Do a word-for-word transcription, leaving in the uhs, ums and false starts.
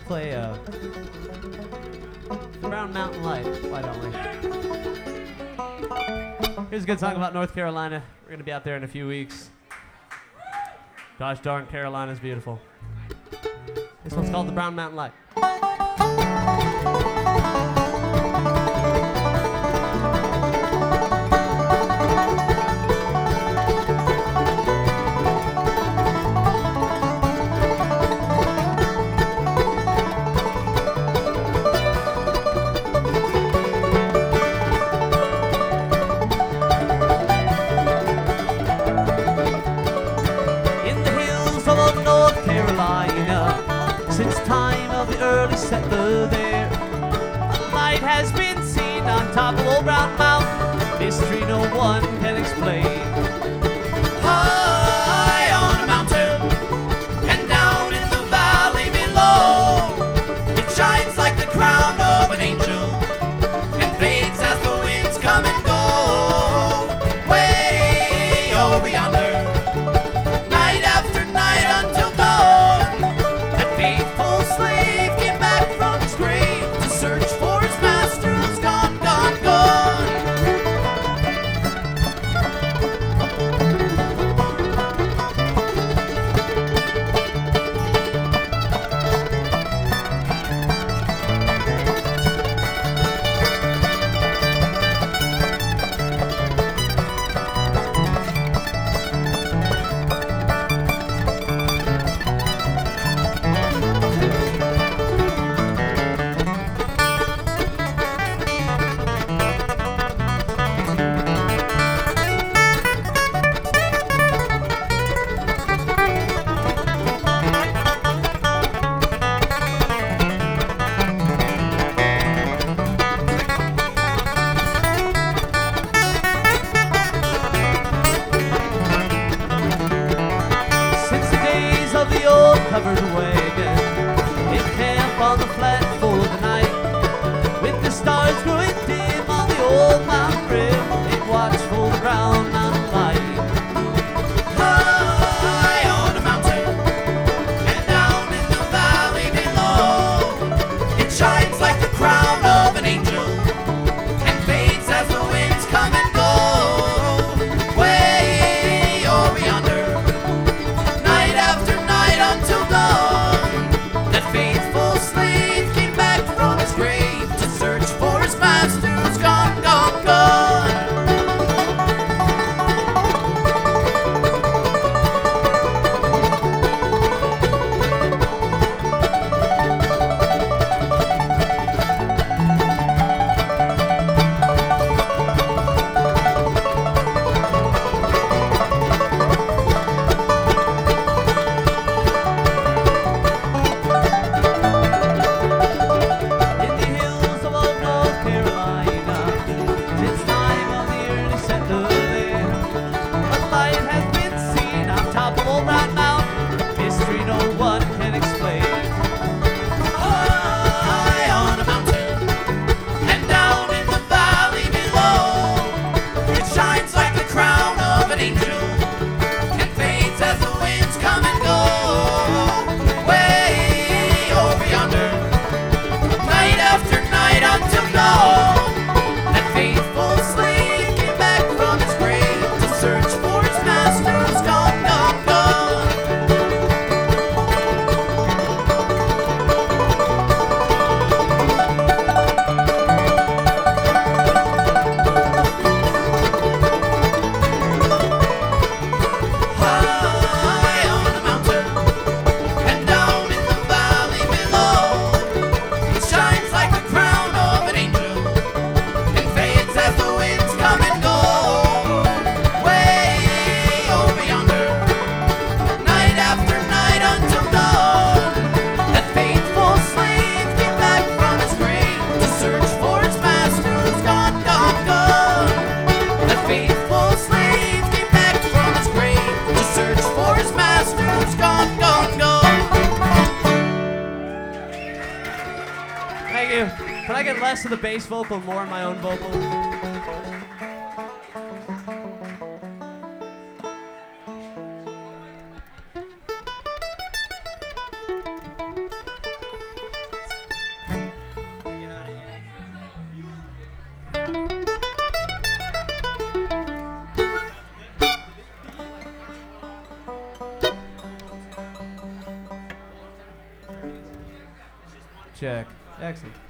play uh, Brown Mountain Light. Why don't we? Here's a good song about North Carolina. We're gonna be out there in a few weeks. Gosh darn, Carolina's beautiful. This one's called the Brown Mountain Light. Since time of the early settler there, light has been seen on top of Old Brown Mountain, mystery no one can explain. High on a mountain and down in the valley below, it shines like the crown of an angel and fades as the winds come and go. Way over yonder, night after night until dawn, that faithful slave came back from his grave to search for his master who's gone, gone, gone. Covered wagon in camp on the flat full of the night, with the stars growing dim on the old mountain rim, it watchful the brown mountain light. High on a mountain and down in the valley below, it shines like the crown of an angel and fades as the winds come and go. Way over yonder, night after night until that faithful slave came back from his grave to search for his master who's gone, gone, gone. Can I get less of the bass vocal, more of my own vocal? check. Excellent.